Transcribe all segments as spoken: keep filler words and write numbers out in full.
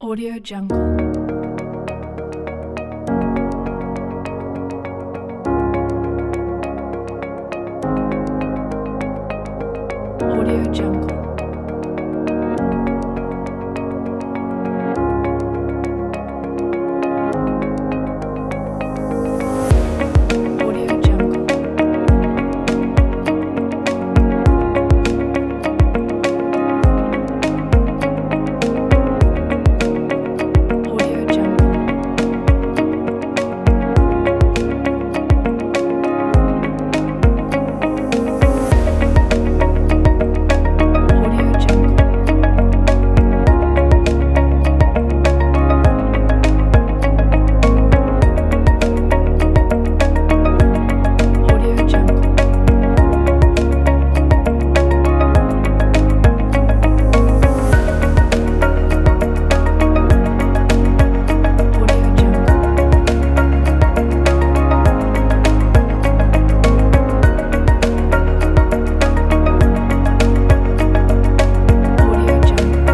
Audio Jungle. Audio Jungle. Audio Jungle. Audio Jungle. Audio Jungle. Audio Jungle. Audio Jungle. Audio Jungle.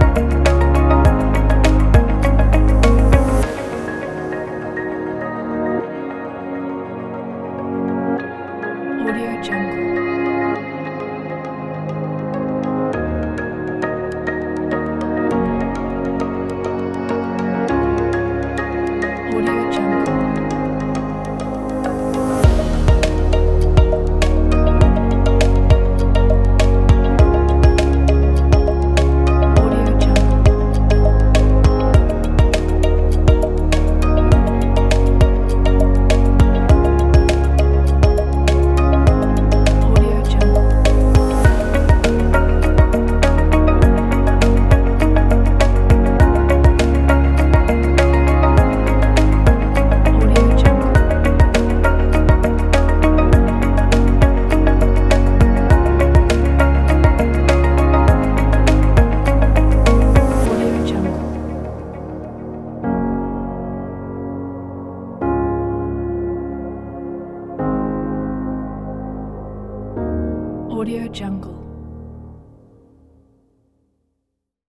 Audio Jungle. Audio Jungle. Audio Jungle. Audio Jungle. Audio Jungle. Audio Jungle. Audio Jungle.